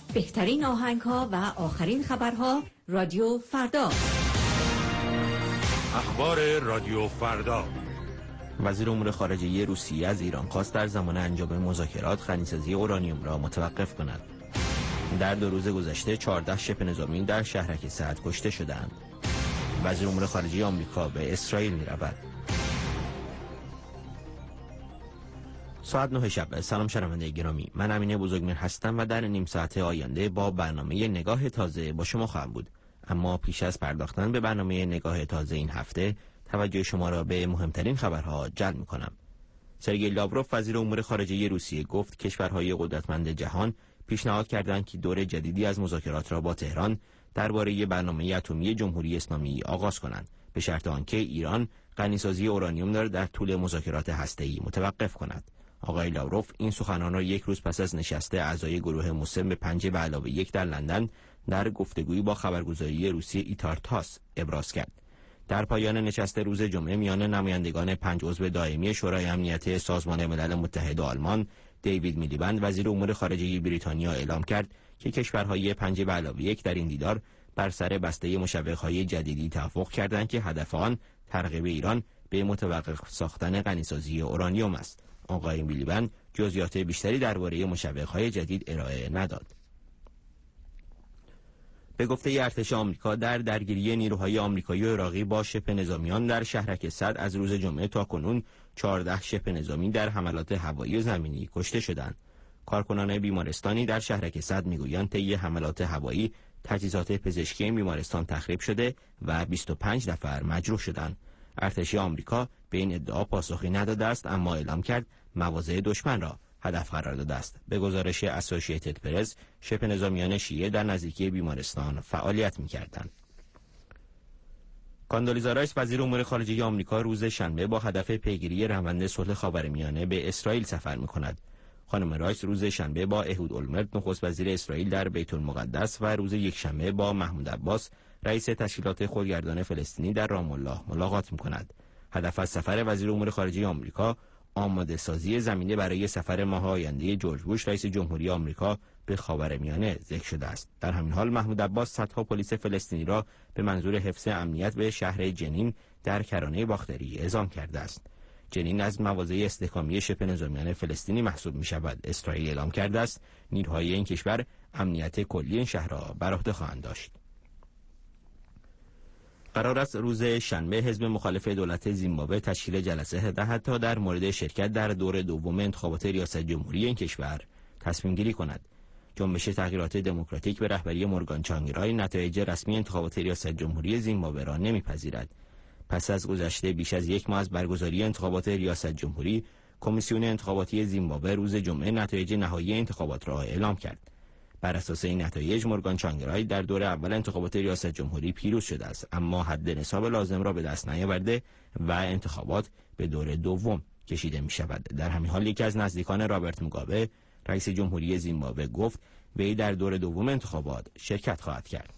بهترین آهنگ‌ها و آخرین خبرها رادیو فردا. اخبار رادیو فردا. وزیر امور خارجه روسیه از ایران خواست در زمان انجام مذاکرات غنیسازی اورانیوم را متوقف کند. در 2 روز گذشته 14 شبه نظامی در شهرک سعد کشته شدند. وزیر امور خارجه آمریکا به اسرائیل می‌رود. ساعت 9 شب. سلام شنونده گرامی، من امین بزرگمهر هستم و در نیم ساعت آینده با برنامه نگاه تازه با شما خواهم بود. اما پیش از پرداختن به برنامه نگاه تازه این هفته، توجه شما را به مهمترین خبرها جلب می‌کنم. سرگئی لاوروف وزیر امور خارجه روسیه گفت کشورهای قدرتمند جهان پیشنهاد کردند که دور جدیدی از مذاکرات را با تهران درباره برنامه اتمی جمهوری اسلامی آغاز کنند، به شرط آنکه ایران غنیسازی اورانیوم را در طول مذاکرات هسته‌ای متوقف کند. آقای لاوروف این سخنان را یک روز پس از نشست اعضای گروه مسن به 5+1 در لندن در گفتگویی با خبرگزاری روسی ایتار-تاس ابراز کرد. در پایان نشست روز جمعه میان نمایندگان 5 عضو دائمی شورای امنیت سازمان ملل متحد و آلمان، دیوید میلیبند وزیر امور خارجه بریتانیا اعلام کرد که کشورهای 5+1 در این دیدار بر سر بسته مشوق‌های جدیدی توافق کردند که هدف آن ترغیب ایران به متوقف ساختن غنیسازی اورانیوم است. آقای میلیبند جزئیات بیشتری درباره مشوق‌های جدید ارائه نداد. به گفته ارتش آمریکا در درگیری نیروهای آمریکایی و عراقی با شبه نظامیان در شهرک سعد از روز جمعه تا کنون 14 شبه نظامی در حملات هوایی و زمینی کشته شدند. کارکنان بیمارستانی در شهرک سعد میگویند طی حملات هوایی تجهیزات پزشکی این بیمارستان تخریب شده و 25 نفر مجروح شدند. ارتش آمریکا به این ادعا پاسخی نداده است، اما اعلام کرد مواضع دشمن را هدف قرار داده است. به گزارش اسوسییتد پرس، شبه نظامیان شیعه در نزدیکی بیمارستان فعالیت می‌کردند. کاندولیزا رایس وزیر امور خارجه آمریکا روز شنبه با هدف پیگیری روند صلح خاورمیانه به اسرائیل سفر می‌کند. خانم رایس روز شنبه با اهود اولمرت نخست وزیر اسرائیل در بیت المقدس و روز یکشنبه با محمود عباس رئیس تشکیلات خودگردان فلسطینی در رام الله ملاقات می‌کند. هدف از سفر وزیر امور خارجه آمریکا آماده سازی زمینه برای سفر ماه آینده جورج بوش رئیس جمهوری آمریکا به خاورمیانه ذکر شده است. در همین حال محمود عباس صدها پلیس فلسطینی را به منظور حفظ امنیت به شهر جنین در کرانه باختری اعزام کرده است. جنین از مواضع استحکامی شبه نظامیان فلسطینی محسوب می شود. اسرائیل اعلام کرده است نیروهای این کشور امنیت کلی این شهر را بر عهده خواهند داشت. قرار است روز شنبه حزب مخالف دولت زیمبابوه تشکیل جلسه دهد تا در مورد شرکت در دور دوم انتخابات ریاست جمهوری این کشور تصمیم گیری کند. جنبش تغییرات دموکراتیک به رهبری مورگان چانگرای نتایج رسمی انتخابات ریاست جمهوری زیمبابوه را نمیپذیرد. پس از گذشته بیش از 1 ماه از برگزاری انتخابات ریاست جمهوری، کمیسیون انتخاباتی زیمبابوه روز جمعه نتایج نهایی انتخابات را اعلام کرد. بر اساس این نتایج مورگان چانگرای در دور اول انتخابات ریاست جمهوری پیروز شده است، اما حد نصاب لازم را به دست نیاورده و انتخابات به دور دوم کشیده می شود. در همین حال یکی از نزدیکان رابرت موگابه رئیس جمهوری زیمبابوه گفت وی در دور دوم انتخابات شرکت خواهد کرد.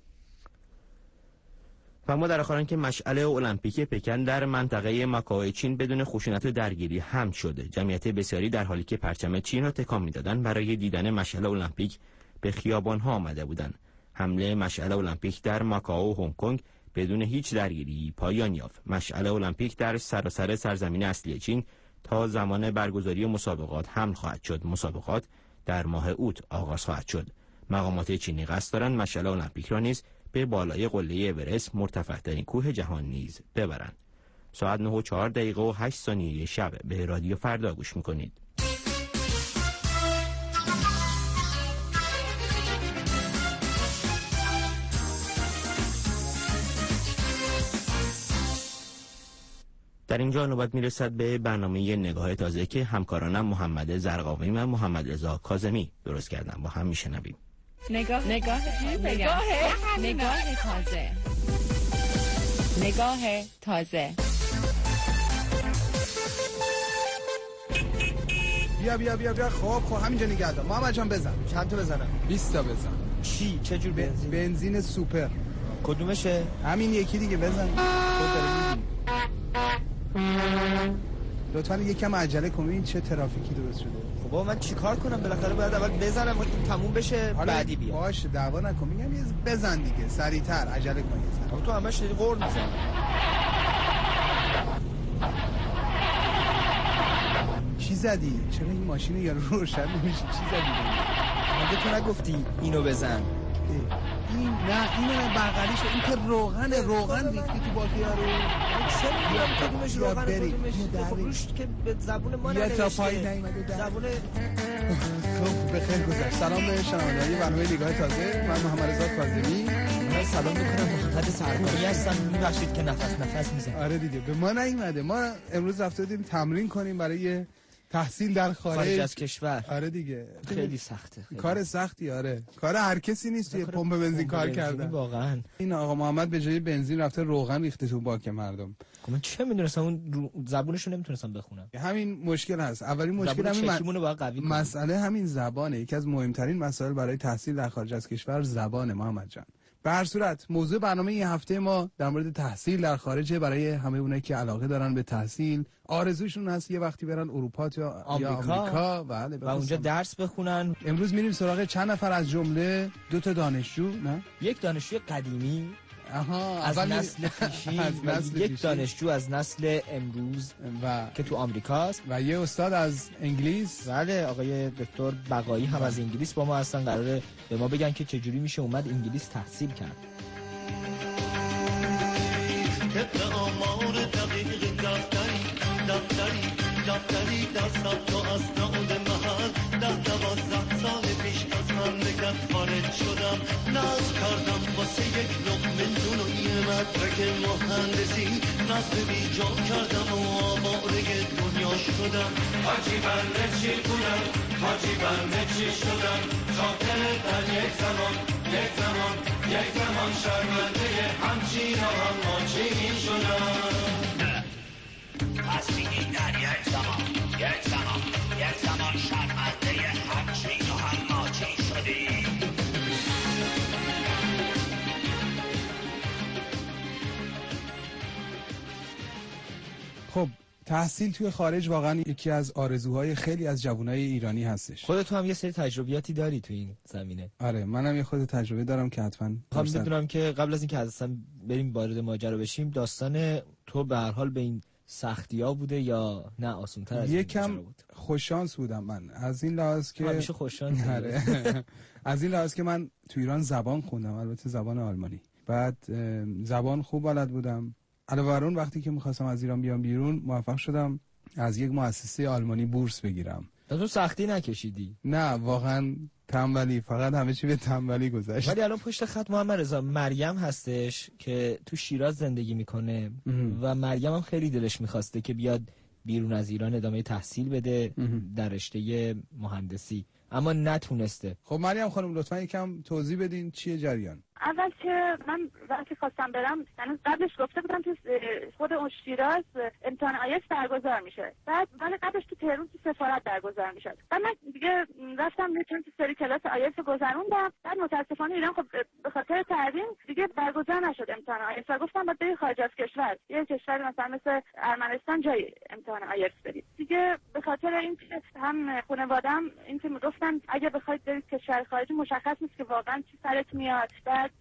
و ما در آخران که مشعل المپیک پکن در منطقه ماکائو چین بدون خشونت و درگیری حمل شده. جمعیت بسیاری در حالی که پرچم چین را تکان می‌دادند برای دیدن مشعل المپیک به خیابان‌ها آمده بودند. حمله مشعل المپیک در ماکائو و هنگ کنگ بدون هیچ درگیری پایان یافت. مشعل المپیک در سراسر سرزمین اصلی چین تا زمان برگزاری مسابقات حمل خواهد شد. مسابقات در ماه اوت آغاز خواهد شد. مقامات چینی قصد دارند مشعل المپیک را نیز به بالای قله اورست مرتفع‌ترین کوه جهان نیز ببرند. ساعت 9:04 شب به رادیو فردا گوش می‌کنید. در اینجا نوبت میرسد به برنامه نگاه تازه که همکارانم محمد زرقاوی و محمد رضا کاظمی درست کردن. با هم میشنویم. نگاه تازه. نگاه تازه. بیا خب همینجا نگه دار. محمد جان بزن. چند تا بزنم؟ 20 تا بزن. چی؟ چه جور بنزین؟ بنزین سوپر. کدومشه؟ همین یکی دیگه بزن. خود داره می‌بینی. لطفاً یکم عجله کنین چه ترافیکی درست شده. خب بابا من چیکار کنم؟ بالاخره باید اول بزنم و تموم بشه بعدی بیاد. باشه دعوا نکن، میگم یه بزن دیگه، سریعتر عجله کن. خب تو همش داری قرد میزنی. چی زدی؟ چرا این ماشین یارو روشن نمیشه؟ چی زدی؟ مگه تو نگفتی اینو بزن؟ این نه اینو نه بغلیشو، این که روغن ریختی تو باکی یارو. چه میگم کدومش روغن کدومش خب روش که به زبون ما ننوشته. یا تا پای نیومده زبون. خب بخیر گذشت. سلام به شنونده‌های برنامه نگاه تازه. من محمد رضا کاظمی. من سلام میکنم به خدمت سرکاری هستم. میبخشید که نفس میزنم. آره دیگه به ما نیومده. ما امروز رفته بودیم تمرین کنیم برای تحصیل در خارج از کشور. آره دیگه خیلی سخته. کار سختی. آره کار هر کسی نیست توی پمپ بنزین کار کردن. واقعا این آقا محمد به جای بنزین رفته روغن ریخته تو باک مردم. من چه میدونستم اون زبونشو نمیتونستم بخونم. همین مشکل هست. اولین مشکل همین مسئله همین زبانه. یکی از مهمترین مسائل برای تحصیل در خارج از کشور زبانه محمد جان. به هر صورت موضوع برنامه این هفته ما در مورد تحصیل در خارجه. برای همه اونایی که علاقه دارن به تحصیل، آرزوشون هست یه وقتی برن اروپا یا آمریکا و اونجا درس بخونن. امروز میریم سراغ چند نفر از جمله 2 تا دانشجو، نه؟ یک دانشجوی قدیمی از نسل پیشین و یک دانشجو از نسل امروز و که تو آمریکاست و یه استاد از انگلیس. بله آقای دکتر بقایی هم از انگلیس با ما هستن. قراره به ما بگن که چجوری میشه اومد انگلیس تحصیل کرد. دفتری دستم تو اسناد محل 10-12 سال پیش از مملکت خارج شدم. ناز کردم واسه یک لقمه نون و یه مدرک مهندسی. نصب بیجا کردم و آواره دنیا شدم. حاجی بنده چی بودم، حاجی بنده چی شدم. خاطر در یک زمان شرمنده همچین و هماچین شدم. پس میگی در یک زمان شرمنده همچین و هماچین شدی. خب تحصیل توی خارج واقعا یکی از آرزوهای خیلی از جوانای ایرانی هستش. خودت هم یه سری تجربیاتی داری تو این زمینه. آره منم یه خود تجربه دارم که حتما میدونم که قبل از اینکه اصلا بریم وارد ماجرا بشیم، داستان تو به هر حال به این سختی‌ها بوده یا نه آسان‌تر از این؟ یکم خوششانس بودم من از این لحاظ که همیشه خوششانس. از این لحاظ که من تو ایران زبان خوندم، البته زبان آلمانی. بعد زبان خوب بلد بودم. علاوه بر اون وقتی که می‌خواستم از ایران بیام بیرون موفق شدم از یک مؤسسه آلمانی بورس بگیرم. تو سختی نکشیدی؟ نه واقعا تنبلی، فقط همه چی به تنبلی گذشت. ولی الان پشت خط محمد رضا مریم هستش که تو شیراز زندگی میکنه و مریم هم خیلی دلش میخواسته که بیاد بیرون از ایران ادامه تحصیل بده در رشته مهندسی، اما نتونسته. خب مریم خانم لطفا یکم توضیح بدین چیه جریان؟ اول که من وقتی خواستم برم قبلش گفته بودم تو خود اون شیراز امتحان آیلتس برگزار میشه، بعد ولی قبلش تو تهران تو سفارت برگزار میشد. بعد من دیگه رفتم چون تو سری کلاس آیلتس گذروندم. بعد متاسفانه ایران خب به خاطر تحریم دیگه برگزار نشد امتحان آیلتس. گفتم بعد بری خارج از کشور، یه کشوری مثلا مثل ارمنستان جای امتحان آیلتس برید. دیگه به خاطر اینکه هم خانواده‌ام این که میگفتن اگه بخواید برید کشور خارجی مشخص نیست که واقعا چی سرت میاد.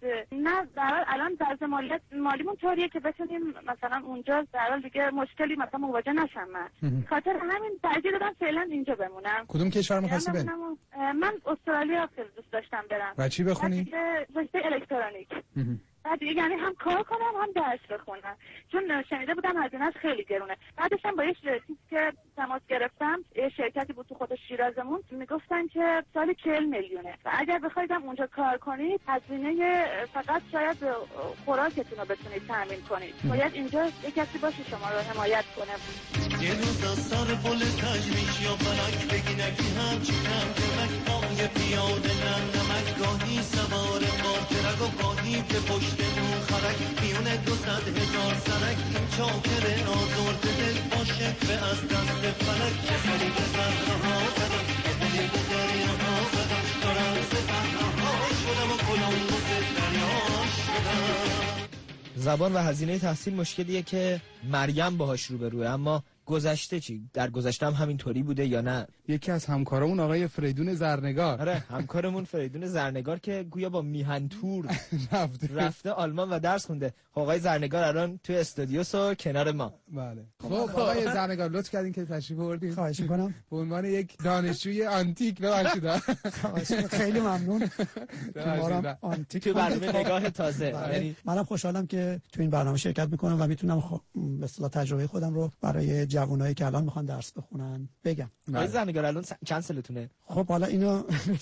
نه در الان وضع مالیمون طوریه که بتونیم مثلا اونجا در حال دیگه مشکلی مثلا مواجه نشم. من خاطر همین ترجیح دادم فعلا اینجا بمونم. کدوم کشور می‌خواستی بری؟ من استرالیا خیلی دوست داشتم برم. و چی بخونی؟ رشته الکترونیک. بعد یعنی هم کار کنم هم درس بخونم، چون شنیده بودم هزینه‌اش خیلی گرونه. بعدش هم با یه چیزی که تماس گرفتم، یه شرکتی بود تو خود شیرازمون، میگفتن که سالی 40 میلیونه و اگر بخواید اونجا کار کنید هزینه فقط شاید خوراکتون رو بتونید تامین کنید. باید اینجا یه کسی باشه شما رو حمایت کنه. یه روز از سر پل تجمیش یا فلک بگی نگی همچی کم کمک پای پیاده نمک گاهی سوار قاطرک و گاهی که پشت اون خرک میونه 200,000 سرک این چاکر آزرده دل باشه به از دست فلک کسری به صحراها زدم کسری به دریاها زدم دارم سه صحراها شدم و کلمبوس دریا شدم. زبان و هزینه تحصیل مشکلیه که مریم باهاش روبروه، اما گذشته چی؟ در گذشته هم همینطوری بوده یا نه؟ یکی از همکارامون آقای فریدون زرنگار، آره همکارمون فریدون زرنگار که گویا با میهن تور رفته آلمان و درس خونده. آقای زرنگار الان توی استودیوس و کنار ما. بله. خب آقای زرنگار لطف کردین که تشریف آوردین. خواهش می‌کنم. به عنوان یک دانشجوی آنتیک ببخشید. خیلی ممنون که ما آنتیک تو برنامه نگاه تازه. یعنی منم خوشحالم که تو این برنامه شرکت می‌کنم و میتونم به اصطلاح تجربه خودم رو برای جوانایی که الان میخوان درس بخونن بگم. آقای زرنگار الان چند سالتونه؟ خب حالا اینو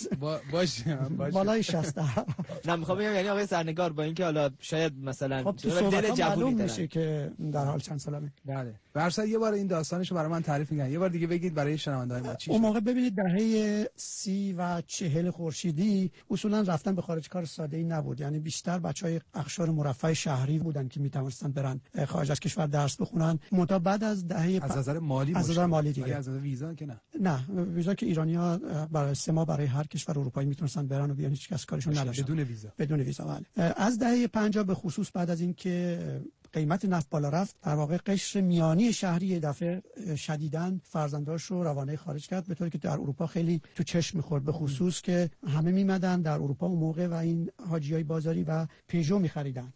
باشه بالای 60. نه میخوام بگم یعنی آقای زرنگار با اینکه حالا شاید مثلا خب دل جوونی میشه که در حال چند سالمه. بله. برسا یه بار این داستانشو برای من تعریف می‌کنید. یه بار دیگه بگید برای شنونده‌های ما چی شد. اون موقع ببینید دهه 30 و 40 خورشیدی اصولا رفتن به خارج کار ساده‌ای نبود. یعنی بیشتر بچهای اقشار مرفه شهری بودن که میتونستن برن خارج از کشور درس بخونن. منتها بعد از دهه از نظر مالی از نظر مالی دیگه. از نظر ویزا که نه ویزا که ایرانی‌ها برای 3 ماه برای هر کشور اروپایی میتونستن برن و بیان، هیچ کس کارشون نداشت. بدون ویزا بله. از دهه 50 به خصوص بعد از اینکه قیمت نفت بالا رفت، در واقع قشر میانی شهری دفعه شدیداً فرزنداش رو روانه خارج کرد، به طوری که در اروپا خیلی تو چشم می‌خورد، به خصوص که همه میمدن در اروپا اون موقع و این حاجیای بازاری و پیژو می‌خریدن.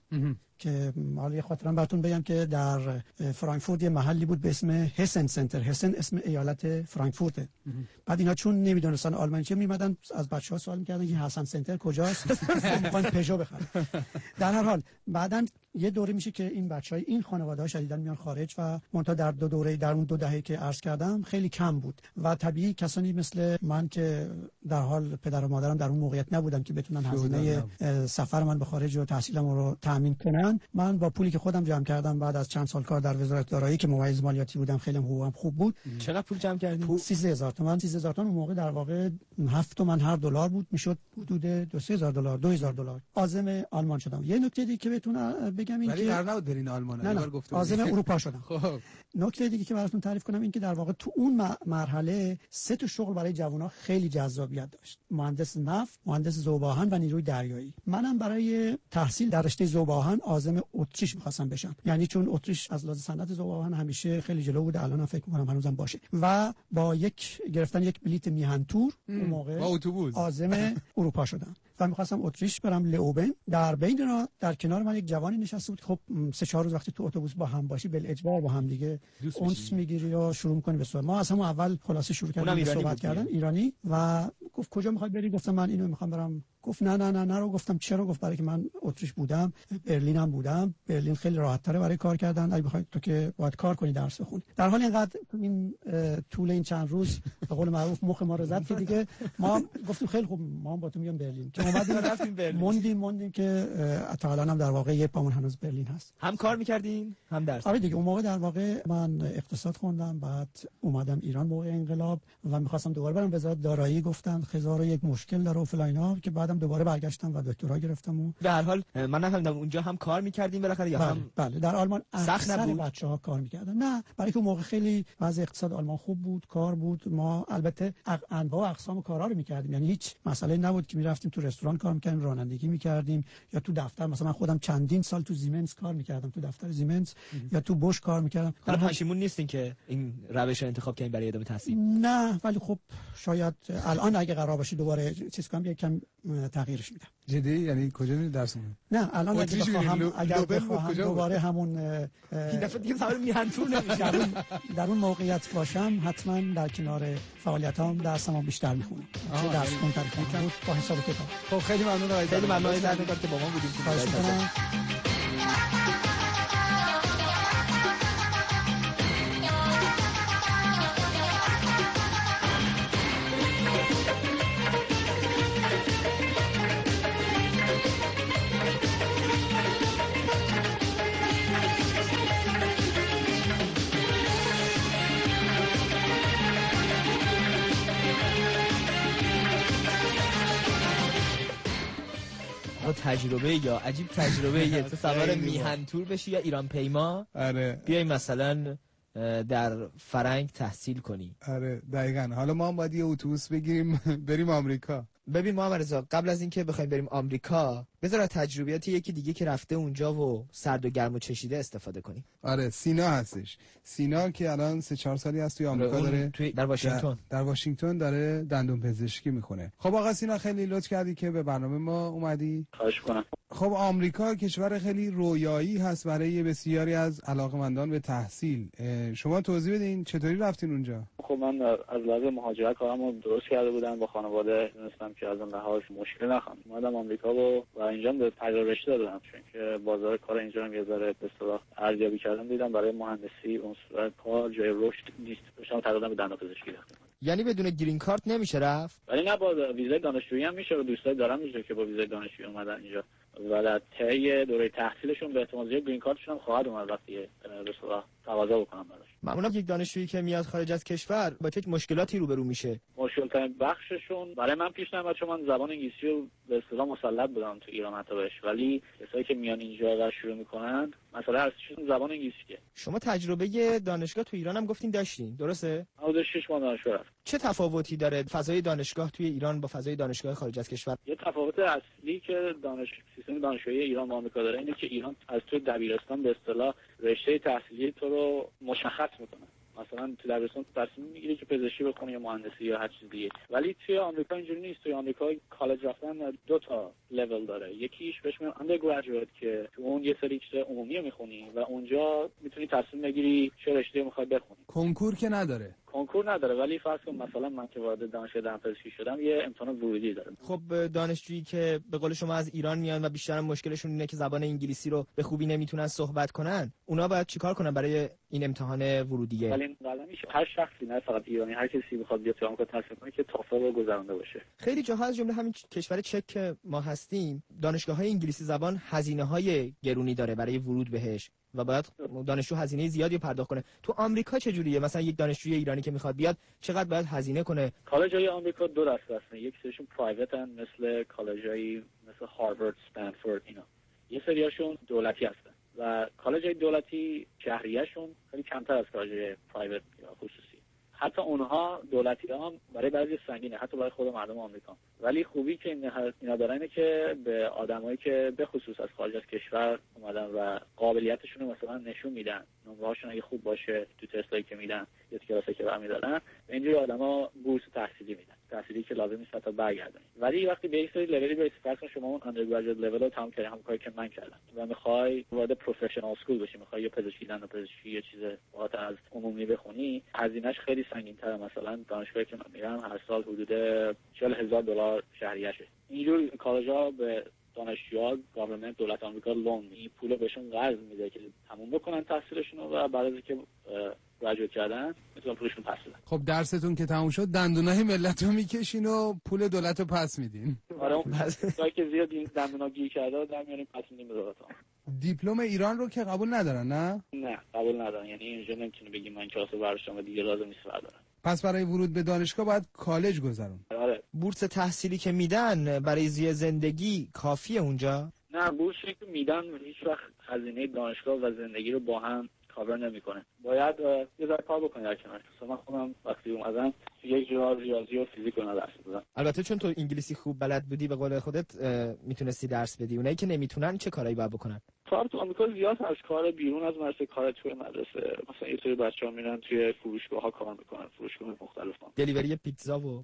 که حالا یه خاطرم براتون بگم که در فرانکفورت یه محلی بود به اسم هسن سنتر. هسن اسم ایالت فرانکفورت. بعد اینا چون نمیدونستن آلمانی چه میمدن از بچه‌ها سوال می‌کردن که هسن سنتر کجاست؟ می‌خوان پژو بخرن. در هر حال بعداً یه دوره میشه که این بچهای این خانواده‌ها شدیداً میان خارج و منتها در در اون 2 دهه که عرض کردم خیلی کم بود و طبیعی کسانی مثل من که در حال پدر و مادرم در اون موقعیت نبودن که بتونن هزینه سفر من به خارج و تحصیلم رو تامین کنن، من با پولی که خودم جمع کردم بعد از چند سال کار در وزارت دارایی که ممیز مالیاتی بودم، خیلی حقوقم خوب بود. چقدر پول جمع کردین؟ 13000 تومان. 13000 تومان اون موقع در واقع 7 تومن هر دلار بود، میشد حدود 2-3000 دلار 2000 دلار. عازم آلمان شدم. یه نکته دیگه که بهتون بگم این که قرار نبود برین آلمان، یه بار گفتم عازم اروپا شدم. خب نکته دیگه که براتون تعریف کنم این که در واقع تو اون مرحله 3 تا شغل برای جوونا خیلی جذابیت داشت: مهندس نفت، مهندس ذوب‌آهن و نیروی دریایی. منم برای تحصیل در رشته ذوب‌آهن عازم اتریش می‌خواستم بشم، یعنی چون اتریش از لحاظ صنعت ذوب‌آهن همیشه خیلی جلو بوده، الانم فکر می‌کنم هنوزم باشه، و با گرفتن یک بلیت میهن تور اون موقع با اتوبوس عازم اروپا شدم و می‌خواستم اتریش برم لئوبن. در بین در کنار من یک جوانی نشسته بود. خب 3-4 روز وقتی تو اتوبوس با هم باشی بالاجبار با هم دیگه اونس میگیری و شروع می‌کنی به صحبت. ما از همون اول خلاصه شروع کردیم صحبت کردن. ایرانی. و گفت کجا می‌خوای بری؟ گفتم من اینو می‌خوام برم. گفت نه رو. گفتم چرا؟ گفت برای که من اتریش بودم، برلینم بودم، برلین خیلی راحت تره برای کار کردن، اگه بخوای تو که باید کار کنی درس بخونی. در حال اینقدر این طول این چند روز به قول معروف مخ ما رو زد که دیگه ما گفتیم خیلی خوب ما هم با تو میام برلین. که اومدیم رفتیم برلین. موندیم که تا الان هم در واقع یه پامون هنوز برلین هست. هم کار می‌کردین هم درس؟ آره دیگه. اون موقع در واقع من اقتصاد خوندم، بعد اومدم ایران موقع انقلاب و می‌خواستم دوباره برم وزارت دارایی. گفتن هزار و یک مشکل داره و فلان اینا، که بعدم دوباره برگشتم و دکترا گرفتم. و به هر حال من نفهمیدم اونجا هم کار می‌کردین بالاخره یا هم؟ بله در آلمان سخت نبود بچه‌ها کار می‌کردن. نه، برای که اون موقع خیلی وضع اقتصاد آلمان خوب بود، کار بود. ما البته انواع و اقسام کارا رو می‌کردیم، یعنی هیچ مسئله نبود که می‌رفتیم تو رستوران کار می‌کردیم، رانندگی می‌کردیم، یا تو دفتر. مثلا من خودم چندین سال تو زیمنس کار می‌کردم، تو دفتر زیمنس یا تو بوش کار می‌کردم. حالا پشیمون نیستین که این روش رو انتخاب کردین برای ادامه تحصیل؟ نه، ولی خب شاید الان اگه قرار باشه دوباره چیز کنم یکم تغییرش میدم. جدی؟ یعنی کجا میری درس بخونی؟ نه الان اگر بخوام دوباره همون این دفعه دیگه سوار میهن تور نمیشه. در اون موقعیت باشم حتما در کنار فعالیتام درسمو بیشتر میخونم. چه درس خونتر کنم با حساب کتاب. خب خیلی ممنون آقای خیلی ممنون در نگاه که با ما بودیم. تجربه یا عجیب تجربه تو سوار میهن تور بشی یا ایران پیما. آره بیای مثلا در فرنگ تحصیل کنی. آره دقیقاً. حالا ما هم باید یه اتوبوس بگیریم بریم آمریکا. ببین محمد رضا، قبل از اینکه بخوایم بریم آمریکا، بذار تجربیات یکی دیگه که رفته اونجا و سرد و گرم و چشیده استفاده کنیم. آره، سینا هستش. سینا که الان 3-4 سالی هست توی آمریکا داره در واشنگتن. در واشنگتن داره دندون پزشکی میخونه. خب آقا سینا، خیلی لطف کردی که به برنامه ما اومدی. خواهش کنم. خب آمریکا کشور خیلی رویایی هست برای بسیاری از علاقه‌مندان به تحصیل. شما توضیح بدین چطوری رفتین اونجا؟ خب من از لحاظ مهاجرت کارمو درست کرده بودم با خانواده، دونستم که از اون لحاظ مشکل نخوام. اومدم آمریکا و اینجا به تغییر رشته دادم، چون که بازار کار اینجا هم یه ذره به اصطلاح ارزیابی کردم، دیدم برای مهندسی اون صورت کار جای رشد نیست. داشتم تقریبا به دندانپزشکی رفتم. یعنی بدون گرین کارت نمیشه رفت؟ ولی نه، با ویزای دانشجویی هم میشه و دوستای دارم میشه که با ویزای دانشجویی اومدن اینجا و در طی دوره تحصیلشون به احتمال زیاد گرین کارتشون هم خواهد اومد وقتی به اصطلاح تقاضا بکنم براش. معمولا یک دانشجویی که میاد خارج از کشور با چه مشکلاتی روبرو میشه؟ مشکل‌ترین بخششون برای من پیش نمیاد، چون من زبان انگلیسی رو به اصطلاح مسلط بودم تو ایران حتی بهش، ولی کسایی که میان اینجا و شروع میکنن مثلا اصلیشون زبان انگلیسیه. شما تجربه دانشگاه تو ایران هم گفتین داشتین، درسته؟ حدود 6 ماه دانشگاه رفتم. چه تفاوتی داره فضای دانشگاه توی ایران با فضای دانشگاه خارج از کشور؟ یه تفاوت اصلی که سیستم دانشگاهی ایران با آمریکا داره اینه که ایران از تو دبیرستان به اصطلاح رشته تحصیلی تو رو مشخص میکنه. مثلا تو دبیرستان تصمیم میگیری که پزشکی بخونی یا مهندسی یا هر چیز دیگه، ولی توی آمریکا اینجوری نیست. توی آمریکا کالج رفتن 2 تا لول داره. یکیش بهش میگن undergraduate که تو اون یه سری چیز عمومی میخونی و اونجا میتونی تصمیم بگیری چه رشته میخوای بخونی. کنکور که نداره. کنکور نداره، ولی فرض کن مثلا من که وارد دانشگاه دندانپزشکی شدم یه امتحان ورودی داره. خب دانشجویی که به قول شما از ایران میان و بیشتر مشکلشون اینه که زبان انگلیسی رو به خوبی نمیتونن صحبت کنن، اونا باید چیکار کنن برای این امتحان ورودیه؟ ولی قبلا میشه هر شخصی، نه فقط ایرانی، هر کسی بخواد بیاد تو آمریکا تحصیل کنه که توفل رو گذرونده باشه. خیلی جاها از جمله همین کشور چک که ما هستیم، دانشگاه‌های انگلیسی زبان هزینه‌های گرونی داره برای ورود بهش و باید دانشجو هزینه زیادی پرداخت کنه. تو آمریکا چه جوریه؟ مثلا یک دانشجوی ایرانی که میخواد بیاد چقدر باید هزینه کنه؟ کالج‌های آمریکا 2 دسته هستن. یک سریشون پرایوتن مثل کالج‌های مثل هاروارد، استنفورد اینا. یه سریاشون دولتی هستن و کالج‌های دولتی شهریه‌شون خیلی کمتر از کالج‌های پرایوت یا خصوصی. حتی اونها دولتی‌ها برای بعضی سنگینه، حتی برای خود مردم آمریکا. ولی خوبی که اینا دارن اینه که به آدمایی که به خصوص از خارج از کشور اومدن و قابلیتشون رو مثلا نشون میدن، نمره‌هاشون اگه خوب باشه تو تستایی که میدن یا کلاسایی که برمی‌دارن، به اینجور آدما بورس تحصیلی میدن، تحصیلی که لازم نیست تا برگردن. ولی وقتی به این سری لولی برسی، فرض کن شما اون اندرگراجویت لول رو تمام کردی، همون کاری که من کردم، و میخوای وارد پروفشنال اسکول بشی، میخوای یه پزشکی دندانپزشکی یه چیز بالاتر از عمومی بخونی، هزینه‌اش خیلی سنگین‌تره. مثلا دانشگاهی که من میرم هر سال حدود $40,000 شهریه‌شه. اینجور کالج‌ها به دانشجوها گاورمنت، دولت آمریکا لون، این پولو بهشون قرض میده که تموم بکنن تحصیلشون و بعد از اینکه گریجویت کردن میتونن پولشون پس بدن. خب درستون که تموم شد دندونای ملتو میکشین و پول دولتو پس میدین. آره اون پسایی که زیاد این دندونا گیر کرده در میاریم پس میدیم به دولت. دیپلم ایران رو که قبول ندارن نه؟ نه قبول ندارن، یعنی اینجا نمیتونه بگی من کلاس برداشتم و دیگه لازم نیست بردارم. پس برای ورود به دانشگاه باید کالج گذرون. آره. بورس تحصیلی که میدن برای زندگی کافیه اونجا؟ نه، بورسی که میدن هیچ وقت هزینه دانشگاه و زندگی رو با هم کاور نمیکنه. باید یه ذره کار بکنی در کنارش. مثلا من خودم وقتی اومدم یک جا ریاضی و فیزیک رو درس دادم. البته چون تو انگلیسی خوب بلد بودی به قول خودت میتونستی درس بدی. اونایی که نمیتونن چه کارایی باید بکنن؟ کار تو آمریکا زیاد هست، کار بیرون از مدرسه، کار توی مدرسه. مثلا یه سری بچه‌ها میرن توی فروشگاه‌ها کار میکنن، فروشگاه مختلف. دلیوری پیتزا و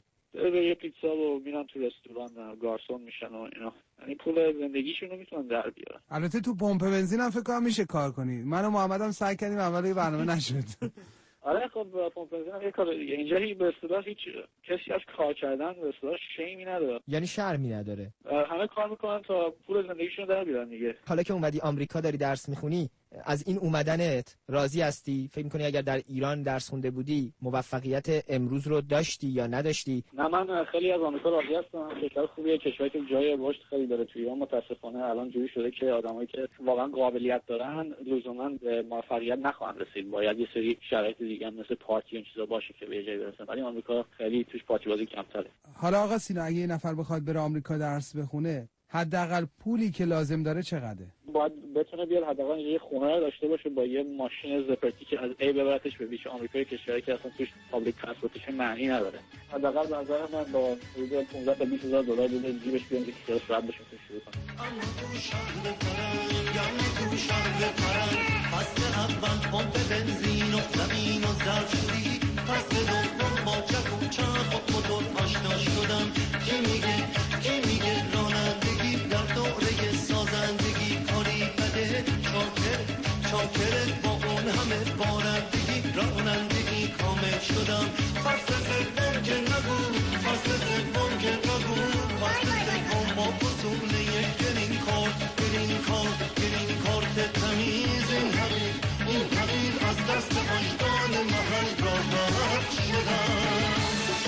میرن تو رستوران گارسون میشن و اینا. یعنی پول زندگیشون رو میتونن در بیارن. البته تو پمپ بنزین هم فکر کنم میشه کار کنی. من و محمدم سعی کردیم اول برنامه نشد. آره خب پمپ بنزین هم یه کار دیگه. اینجا به اصطلاح هیچ کسی از کار کردن به اصطلاح شیمی نداره. یعنی شرمی نداره. همه کار میکنن تا پول زندگیشون در بیارن دیگه. حالا که اومدی آمریکا داری درس میخونی، از این اومدنت راضی هستی؟ فکر میکنی اگر در ایران درس خونده بودی موفقیت امروز رو داشتی یا نداشتی؟ نه، من خیلی از آمریکا راضی هستم. کشور خوبیه، کشوری که جای رشد خیلی داره. توی ایران متاسفانه الان جوری شده که آدمایی که واقعا قابلیت دارن لزوما به موفقیت نخواهند رسید. باید یه سری شرایط دیگه مثل پارتی و این چیزا باشه که به جای برسن. ولی آمریکا خیلی توش پارتی بازی کمتره. حالا آقا سینا، اگه یه نفر بخواد بره آمریکا درس بخونه، حداقل پولی که لازم داره چقدره؟ باید بتونه بیاد حداقل یه خونه داشته باشه با یه ماشین زپرتی که از ای ببرتش به بیچ آمریکا، کشوری که اصلا توش پابلیک ترانسپورتیشن معنی نداره. حداقل به نظر من با حدود 15 تا 20000 دلار بده جیبش بیاد که خیلی راحت بشه شروع کنه. اما تو شهر فرنگ، تو شهر فرنگ، فصل اول پمپ بنزین و زمین و ظرف شدی، فصل دوم با چک و چرخ و موتور آشنا شدم. کی میگه رانندگی در دوره سازندگی کاری بده، چاکر با اون همه بارندگی رانندگی کامل شدم. فصل سوم که نگو، فصل سوم که نگو، فصل سوم با فصول یک گرین کارت تمیز. این حقیر از دست وجدان محل راحت شدم.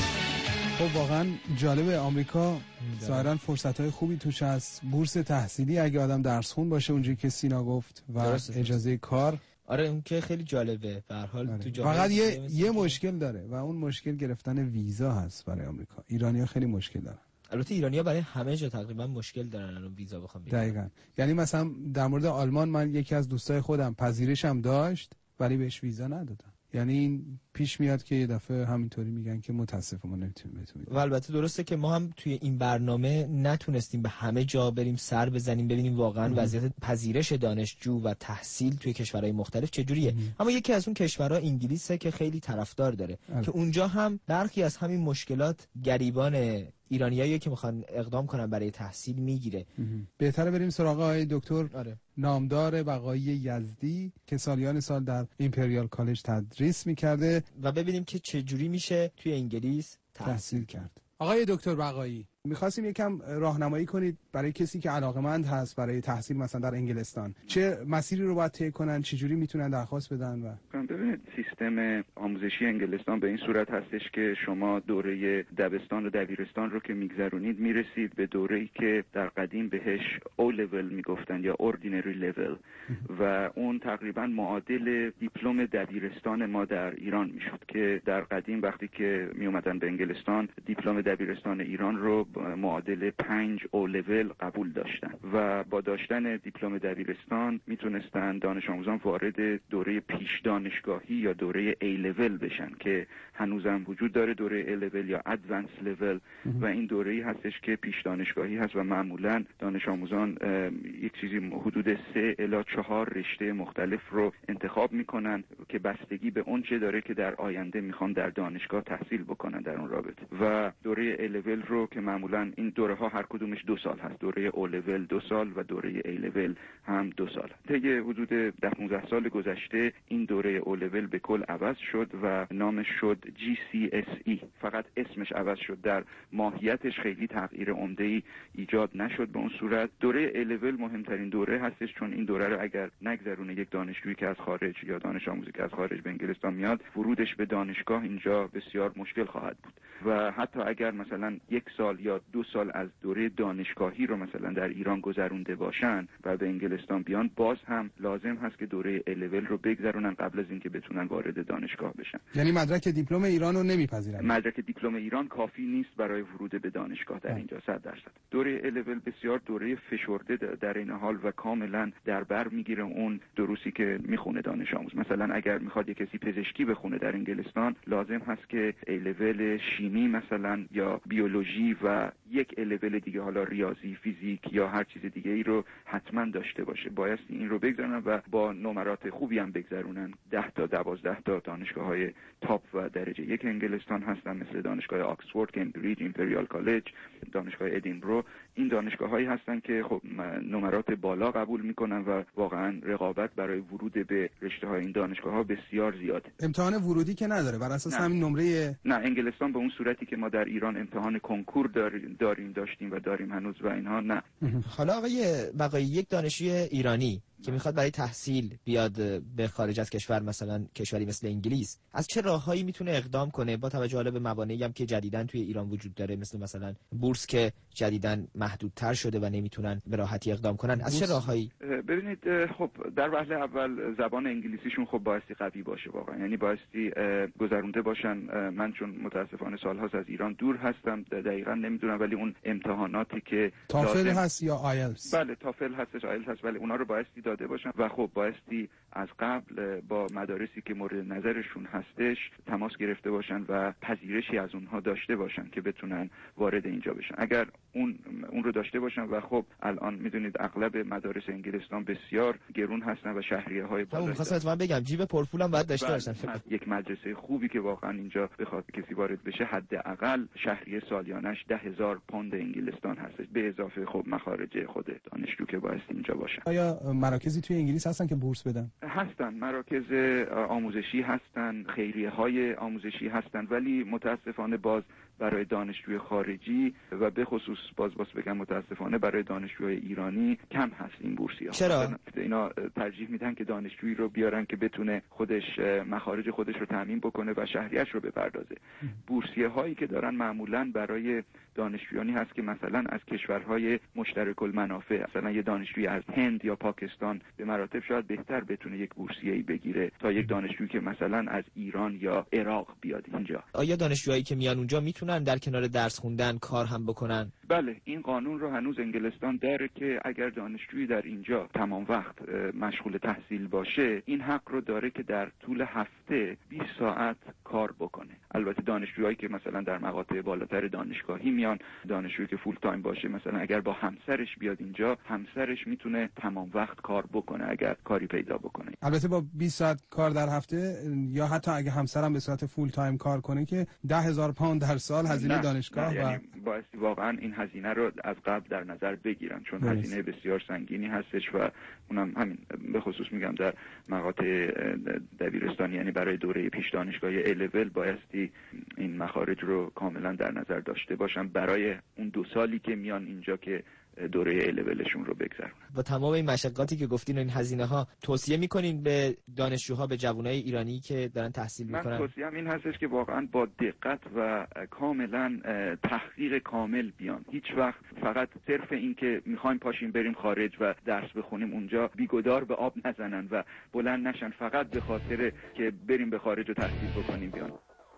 خب واقعا جالبه. آمریکا ظاهرا فرصت‌های خوبی توش هست، بورس تحصیلی اگه آدم درس خون باشه اونجوری که سینا گفت و اجازه کار. آره اون که خیلی جالبه. به هر حال آره. تو جامعه فقط یه مشکل داره و اون مشکل گرفتن ویزا هست برای آمریکا. ایرانی‌ها خیلی مشکل دارن. البته ایرانی‌ها برای همه جا تقریبا مشکل دارن الان ویزا بخوام بگیرن. دقیقاً. یعنی مثلا در مورد آلمان من یکی از دوستای خودم پذیرشم داشت ولی بهش ویزا ندادن. یعنی این پیش میاد که یه دفعه همینطوری میگن که متاسفم ما نمیتونیم بهتون بدیم. و البته درسته که ما هم توی این برنامه نتونستیم به همه جا بریم سر بزنیم ببینیم واقعا وضعیت پذیرش دانشجو و تحصیل توی کشورهای مختلف چجوریه. اما یکی از اون کشورها انگلیسه که خیلی طرفدار داره که اونجا هم برخی از همین مشکلات گریبان ایرانیایی که میخوان اقدام کنن برای تحصیل میگیره. بهتره بریم سراغ آقای دکتر نامدار بقایی یزدی که سالیان سال در ایمپریال کالج تدریس میکرده و ببینیم که چه جوری میشه توی انگلیس تحصیل کرد. آقای دکتر بقایی، می‌خواستیم یکم راهنمایی کنید برای کسی که علاقه‌مند هست برای تحصیل مثلا در انگلستان، چه مسیری رو باید طی کنن، چه جوری میتونن درخواست بدن؟ و ببینید سیستم آموزشی انگلستان به این صورت هستش که شما دوره دبستان و دبیرستان رو که میگذرونید میرسید به دوره‌ای که در قدیم بهش او لول میگفتن یا اوردینری لول و اون تقریبا معادل دیپلم دبیرستان ما در ایران میشد که در قدیم وقتی که می اومدن به انگلستان دیپلم دبیرستان ایران رو معادل 5 او لول قبول داشتن و با داشتن دیپلم دبیرستان میتونستن دانش آموزان وارد دوره پیش دانشگاهی یا دوره ای لول بشن که هنوزم وجود داره، دوره ای لول یا ادوانس لول و این دوره‌ای هستش که پیش دانشگاهی هست و معمولا دانش آموزان یک چیزی حدود 3 الی 4 رشته مختلف رو انتخاب میکنن که بستگی به اون چه داره که در آینده میخوان در دانشگاه تحصیل بکنن در اون رابطه. و دوره ای لول رو که معمولا این دوره ها هر کدومش 2 سال هست، دوره او لول 2 سال و دوره ای لول هم 2 سال. طی حدود 10-15 سال گذشته این دوره او لول به کل عوض شد و نامش شد GCSE. فقط اسمش عوض شد، در ماهیتش خیلی تغییر عمده‌ای ایجاد نشد. به اون صورت دوره ای لول مهمترین دوره هستش، چون این دوره رو اگر نگذرونه یک دانشجویی که از خارج یا دانش آموزی که از خارج به انگلستان میاد، ورودش به دانشگاه اینجا بسیار مشکل خواهد بود و حتی اگر مثلا 1 سال یا 2 سال از دوره دانشگاهی رو مثلا در ایران گذرونده باشن و به انگلستان بیان، باز هم لازم هست که دوره ای لول رو بگذرونن قبل از اینکه بتونن وارد دانشگاه بشن. یعنی مدرک دیپلم ایران رو نمیپذیرن. مدرک دیپلم ایران کافی نیست برای ورود به دانشگاه در اینجا 100%. دوره ای لول بسیار دوره فشرده در این حال و کاملا در بر میگیره اون دروسی که میخونه دانش آموز. مثلا اگر میخواد یک کسی پزشکی بخونه در انگلستان، لازم هست که ای لول شیمی مثلا یا بیولوژی و یک ای لول دیگه، حالا ریاضی، فیزیک یا هر چیز دیگه ای رو حتما داشته باشه. باید این رو بگذارن و با نمرات خوبی هم بگذرونن. 10 تا 12 تا دانشگاه‌های تاپ و درجه 1 انگلستان هستن، مثل دانشگاه آکسفورد، کمبریج، ایمپریال کالج، دانشگاه ادینبرو. این دانشگاه‌هایی هستن که خب نمرات بالا قبول میکنن و واقعا رقابت برای ورود به رشته‌های این دانشگاه‌ها بسیار زیاده. امتحان ورودی که نداره بر اساس همین نمره؟ نه، انگلستان به اون صورتی که ما در ایران امتحان کنکور داشتیم و داریم هنوز و اینها نه. حالا آقای بقایی، یک دانشجوی ایرانی که میخواد برای تحصیل بیاد به خارج از کشور، مثلا کشوری مثل انگلیس، از چه راههایی میتونه اقدام کنه با توجه به موانعی هم که جدیداً توی ایران وجود داره، مثلا بورس که جدیداً محدودتر شده و نمیتونن به راحتی اقدام کنن؟ از چه راههایی؟ ببینید، خب در وهله اول زبان انگلیسیشون خب بایستی قوی باشه واقعا، یعنی بایستی گذرونده باشن. من چون متاسفانه سالهاست از ایران دور هستم، دقیقاً نمیدونم، ولی اون امتحاناتی که تافل هست یا آیلتس؟ بله تافل هستش، آیلتس هست، ولی اونا رو بایستی داده باشن و خب بایستی از قبل با مدارسی که مورد نظرشون هستش تماس گرفته باشن و پذیرشی از اونها داشته باشن که بتونن وارد اینجا بشن. اگر اون رو داشته باشن و خب الان میدونید اغلب مدارس انگلستان بسیار گرون هستن و شهریه‌های بالایی. خواستم بگم جیب پرپولم باید داشته باشن. یک مدرسه خوبی که واقعا اینجا بخواد کسی وارد بشه حداقل شهریه سالیانش 10,000 پوند انگلستان هستش، به اضافه خب مخارج خود دانشجو که باید اینجا باشن. آیا مراکزی توی انگلیس هستن که بورس بدن؟ هستن، مراکز آموزشی هستن، خیریه‌های آموزشی هستن، ولی متاسفانه باز برای دانشجوی خارجی و به خصوص باز بگم متاسفانه برای دانشجوی ایرانی کم هست این بورسی‌ها. چرا؟ اینا ترجیح میدن که دانشجویی رو بیارن که بتونه خودش مخارج خودش رو تامین بکنه و شهریه‌اش رو بپردازه. بورسیه‌هایی که دارن معمولاً برای دانشجویانی هست که مثلا از کشورهای مشترک المنافع، مثلا یه دانشجوی از هند یا پاکستان به مراتب شاید بهتر بتونه یک بورسیه‌ای بگیره تا یک دانشجویی که مثلا از ایران یا عراق بیاد اینجا. آیا دانشجوهایی که میان اونجا میتونن در کنار درس خوندن کار هم بکنن؟ بله، این قانون رو هنوز انگلستان داره که اگر دانشجویی در اینجا تمام وقت مشغول تحصیل باشه، این حق رو داره که در طول هفته 20 ساعت کار بکنه. البته دانشجوهایی که مثلا در مقاطع بالاتر دانشگاهی میان، دانشجویی که فول تایم باشه، مثلا اگر با همسرش بیاد اینجا، همسرش میتونه تمام وقت کار بکنه اگر کاری پیدا بکنه. البته با 20 ساعت کار در هفته، یا حتی اگه همسرم به صورت فول تایم کار کنه که 10,000 پوند در سال هزینه دانشگاه و یعنی بایستی واقعا این هزینه رو از قبل در نظر بگیرن، چون هزینه بسیار سنگینی هستش و اونم همین به خصوص میگم در مقاطع دبیرستانی، یعنی برای دوره پیش دانشگاهی A-level بایستی این مخارج رو کاملا در نظر داشته باشن برای اون 2 سالی که میان اینجا که دوره A-levelشون رو بگذرونن. با تمام این مشقاتی که گفتین و این هزینه ها، توصیه میکنین به دانشجوها، به جوانای ایرانی که دارن تحصیل میکنن؟ من توصیه‌ام این هستش که واقعا با دقت و کاملا تحقیق کامل بیان. هیچ وقت فقط صرف این که میخوایم پاشیم بریم خارج و درس بخونیم اونجا بیگدار به آب نزنن و بلند نشن فقط به خاطر که بریم به خارج و تحصیل بکنیم بیان.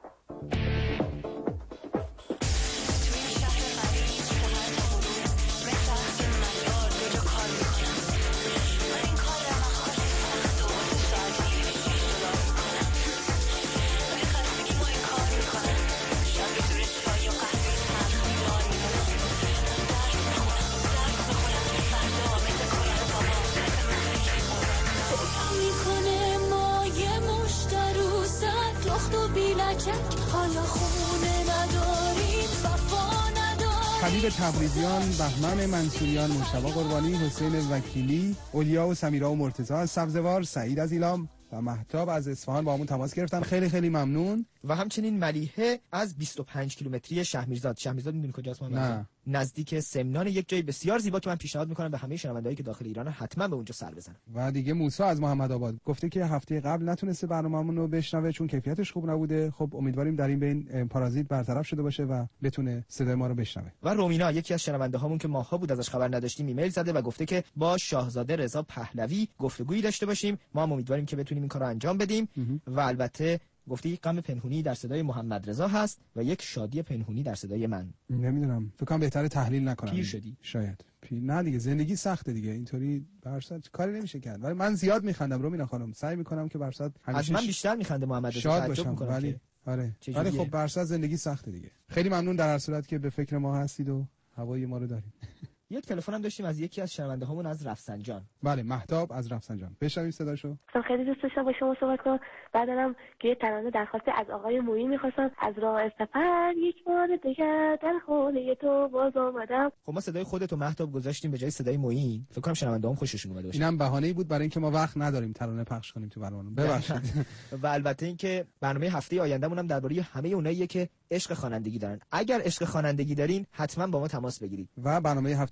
خلیل تبریزیان، بهمن منصوریان، مجتبی قربانی، حسین وکیلی، اولیا و سمیرا و مرتضی از سبزوار، سعید از ایلام و مهتاب از اصفهان با همون تماس گرفتن. خیلی خیلی ممنون. و همچنین ملیحه از 25 کیلومتری شهرمیرزاد میدونی کجاست؟ نه. نزدیک سمنان، یک جای بسیار زیبا که من پیشنهاد میکنم به همه شنوندهایی که داخل ایران حتما به اونجا سر بزنن. و دیگه موسی از محمد آباد گفته که هفته قبل نتونسته برنامه‌مون رو بشنوه چون کیفیتش خوب نبوده. خب امیدواریم در این بین پارازیت برطرف شده باشه و بتونه صدای ما رو بشنوه. و رومینا، یکی از شنونده هامون که ماها بود ازش خبر نداشتیم، ایمیل زده و گفته که با شاهزاده رضا پهلوی گفتگویی داشته باشیم. ما هم امیدواریم که بتونیم این کارو انجام بدیم. و البته گفته یک غم پنهونی در صدای محمد رضا هست و یک شادی پنهونی در صدای من. نمیدونم، فکر کنم بهتره تحلیل نکنم. پیر شدی شاید. نه دیگه، زندگی سخته دیگه، اینطوری برصد کاری نمیشه کرد. ولی من زیاد میخندم رومینا خانم، سعی میکنم که برصد از من بیشتر میخنده محمد رضا، تعجب میکنم. ولی آره خب برصد زندگی سخته دیگه. خیلی ممنون در هر صورت که به فکر ما هستید و هوای ما رو دارید. یک تلفن هم داشتیم از یکی از شنونده هامون از رفسنجان. بله، مهتاب از رفسنجان. بشنویم صداشو. خیلی دوست داشتم با شما صحبت کنم. بعدم که یه ترانه درخواستی از آقای معین می‌خواستم، از راه سفر یک بار دیگر در خونه تو باز آمدم. خب ما صدای خودت و مهتاب گذاشتیم به جای صدای معین. فکر کنم شنونده‌هام خوششون اومده باشه. اینم بهانه‌ای بود برای اینکه ما وقت نداریم ترانه پخش کنیم تو برنامه. ببخشید. و البته اینکه برنامه هفته آیندهمون هم درباره همه اوناییه که عشق خوانندگی دارن. اگر عشق خوانندگی دارین حتما با ما تماس بگیرید. و برنامه هفته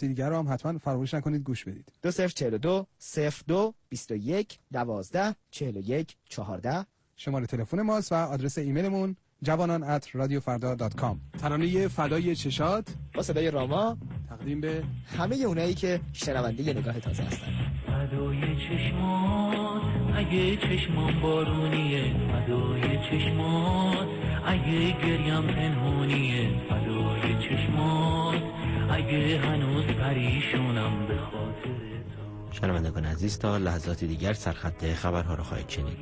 دیگر رو هم حتما فراموش نکنید گوش بدید. 2042 02 21 12 41 14 شماره تلفن ماست و آدرس ایمیلمون jabanan@radiofarda.com. ترانه فدای چشات با صدای راما تقدیم به همه اونایی که شنونده نگاه تازه هستن. فدای چشمات اگه چشمان بارونیه، فدای چشمات اگه گریم پنهونیه، فدای چشمات اگه هنوز پریشونم به خاطر تو. شنوندگان عزیز، تا لحظات دیگر سرخط خبرها رو خواهید شنید.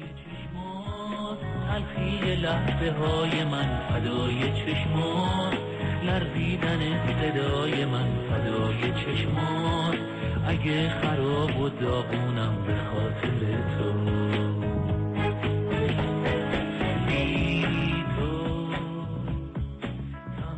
تلخی لحظه های من، فدای چشمات لرزیدن صدای من، فدای چشمات اگه خراب و داغونم به خاطر تو.